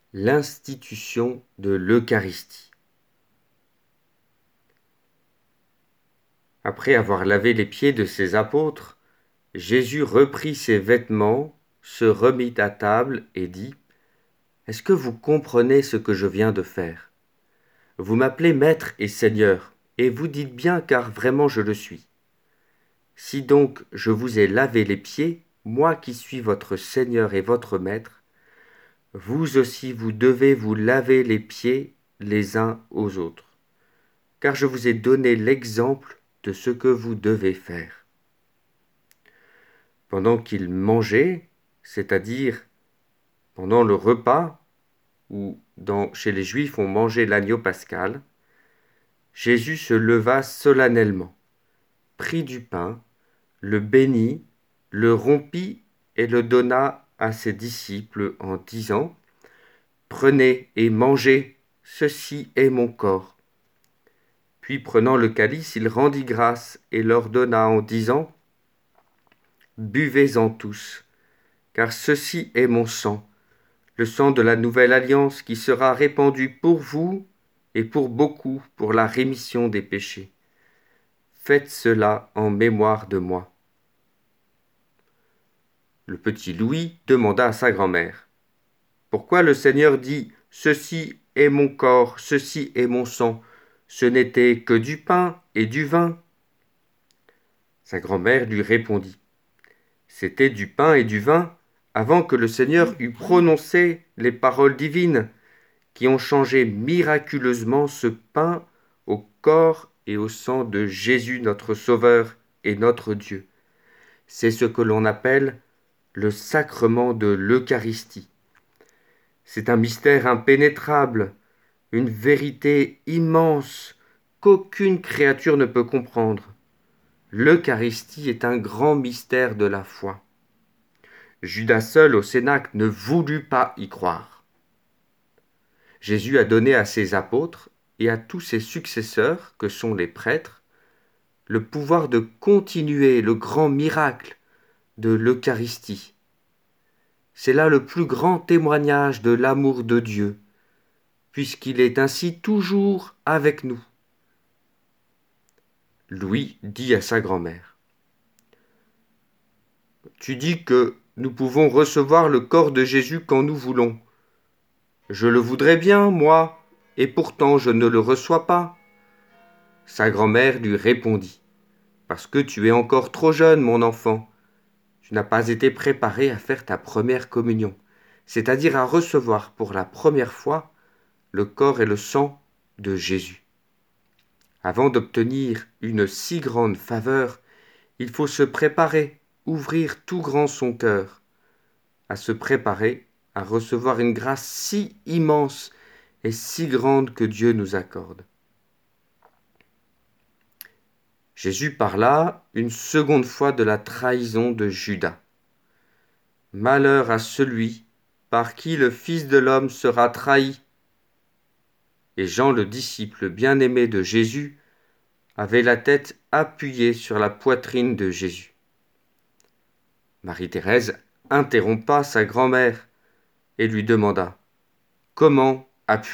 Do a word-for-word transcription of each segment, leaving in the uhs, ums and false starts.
L'institution de l'Eucharistie. Après avoir lavé les pieds de ses apôtres, Jésus reprit ses vêtements, se remit à table et dit : « Est-ce que vous comprenez ce que je viens de faire ? Vous m'appelez Maître et Seigneur, et vous dites bien car vraiment je le suis. Si donc je vous ai lavé les pieds, moi qui suis votre Seigneur et votre Maître, vous aussi vous devez vous laver les pieds les uns aux autres, car je vous ai donné l'exemple de ce que vous devez faire. » Pendant qu'ils mangeaient, c'est-à-dire pendant le repas, où dans, chez les Juifs on mangeait l'agneau pascal, Jésus se leva solennellement, prit du pain, le bénit, le rompit et le donna à ses disciples en disant : « Prenez et mangez, ceci est mon corps. » Puis prenant le calice, il rendit grâce et leur donna en disant : « Buvez-en tous, car ceci est mon sang, le sang de la nouvelle alliance qui sera répandu pour vous et pour beaucoup pour la rémission des péchés. Faites cela en mémoire de moi. » Le petit Louis demanda à sa grand-mère : « Pourquoi le Seigneur dit : ceci est mon corps, ceci est mon sang ? Ce n'était que du pain et du vin. » Sa grand-mère lui répondit : « C'était du pain et du vin avant que le Seigneur eût prononcé les paroles divines qui ont changé miraculeusement ce pain au corps et au sang de Jésus notre Sauveur et notre Dieu. C'est ce que l'on appelle le sacrement de l'Eucharistie. C'est un mystère impénétrable, une vérité immense qu'aucune créature ne peut comprendre. L'Eucharistie est un grand mystère de la foi. Judas seul au Cénacle ne voulut pas y croire. Jésus a donné à ses apôtres et à tous ses successeurs, que sont les prêtres, le pouvoir de continuer le grand miracle de l'Eucharistie. C'est là le plus grand témoignage de l'amour de Dieu, puisqu'il est ainsi toujours avec nous. Louis dit à sa grand-mère : « Tu dis que nous pouvons recevoir le corps de Jésus quand nous voulons. Je le voudrais bien, moi, et pourtant je ne le reçois pas. » Sa grand-mère lui répondit : « Parce que tu es encore trop jeune, mon enfant. Tu n'as pas été préparé à faire ta première communion, c'est-à-dire à recevoir pour la première fois le corps et le sang de Jésus. Avant d'obtenir une si grande faveur, il faut se préparer, ouvrir tout grand son cœur, à se préparer à recevoir une grâce si immense et si grande que Dieu nous accorde. » Jésus parla une seconde fois de la trahison de Judas. « Malheur à celui par qui le Fils de l'homme sera trahi. » Et Jean, le disciple bien-aimé de Jésus, avait la tête appuyée sur la poitrine de Jésus. Marie-Thérèse interrompa sa grand-mère et lui demanda : « Comment appuyer ?»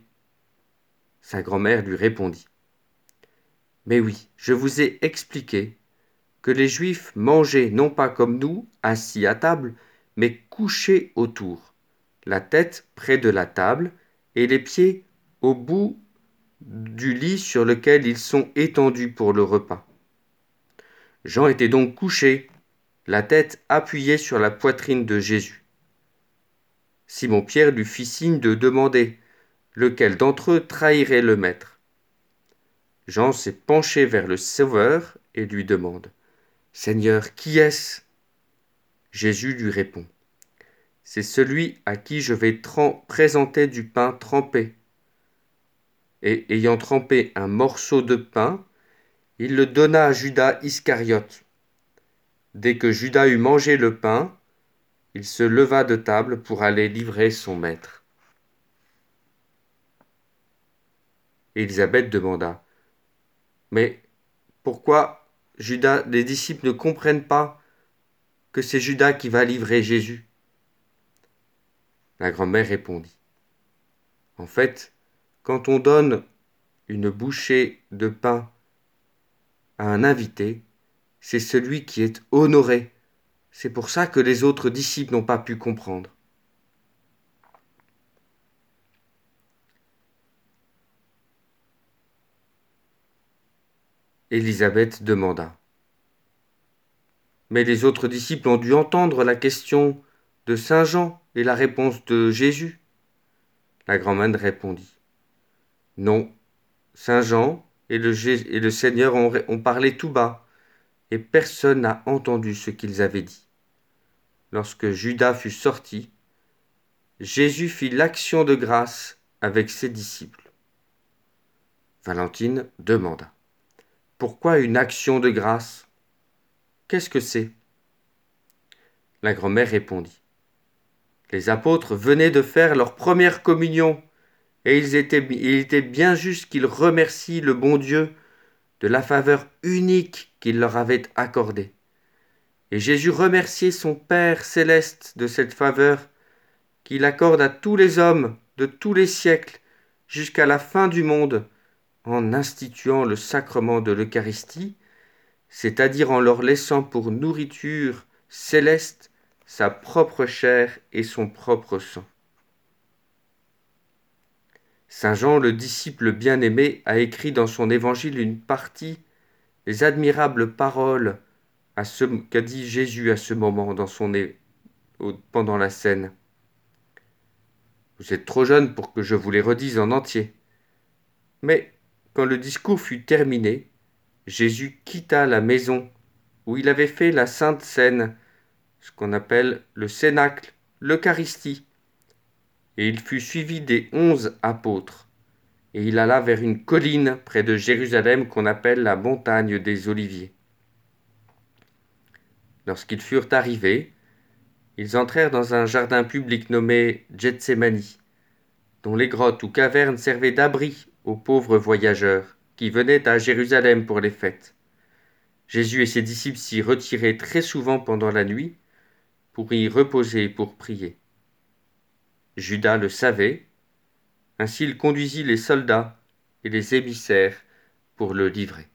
Sa grand-mère lui répondit : « Mais oui, je vous ai expliqué que les Juifs mangeaient non pas comme nous, assis à table, mais couchés autour, la tête près de la table et les pieds au bout du lit sur lequel ils sont étendus pour le repas. Jean était donc couché, la tête appuyée sur la poitrine de Jésus. Simon-Pierre lui fit signe de demander lequel d'entre eux trahirait le Maître. Jean s'est penché vers le Sauveur et lui demande : « Seigneur, qui est-ce ? » Jésus lui répond : « C'est celui à qui je vais trem- présenter du pain trempé. » Et ayant trempé un morceau de pain, il le donna à Judas Iscariote. Dès que Judas eut mangé le pain, il se leva de table pour aller livrer son maître. Élisabeth demanda : « Mais pourquoi Judas, les disciples ne comprennent pas que c'est Judas qui va livrer Jésus ? » La grand-mère répondit : En fait, quand on donne une bouchée de pain à un invité, c'est celui qui est honoré. C'est pour ça que les autres disciples n'ont pas pu comprendre. Élisabeth demanda. Mais les autres disciples ont dû entendre la question de Saint Jean et la réponse de Jésus. La grand-mère répondit. Non, Saint Jean et le, et le Seigneur ont, ont parlé tout bas, et personne n'a entendu ce qu'ils avaient dit. Lorsque Judas fut sorti, Jésus fit l'action de grâce avec ses disciples. Valentine demanda. Pourquoi une action de grâce? Qu'est-ce que c'est? La grand-mère répondit. Les apôtres venaient de faire leur première communion, et ils étaient, il était bien juste qu'ils remercient le bon Dieu de la faveur unique qu'il leur avait accordée. Et Jésus remerciait son Père céleste de cette faveur qu'il accorde à tous les hommes de tous les siècles jusqu'à la fin du monde en instituant le sacrement de l'Eucharistie, c'est-à-dire en leur laissant pour nourriture céleste sa propre chair et son propre sang. Saint Jean, le disciple bien-aimé, a écrit dans son évangile une partie des admirables paroles à ce qu'a dit Jésus à ce moment dans son é... pendant la scène. Vous êtes trop jeune pour que je vous les redise en entier. Mais quand le discours fut terminé, Jésus quitta la maison où il avait fait la sainte scène, ce qu'on appelle le cénacle, l'Eucharistie, et il fut suivi des onze apôtres. Et il alla vers une colline près de Jérusalem qu'on appelle la montagne des Oliviers. Lorsqu'ils furent arrivés, ils entrèrent dans un jardin public nommé Gethsémani, dont les grottes ou cavernes servaient d'abri aux pauvres voyageurs qui venaient à Jérusalem pour les fêtes. Jésus et ses disciples s'y retiraient très souvent pendant la nuit pour y reposer et pour prier. Judas le savait, ainsi il conduisit les soldats et les émissaires pour le livrer.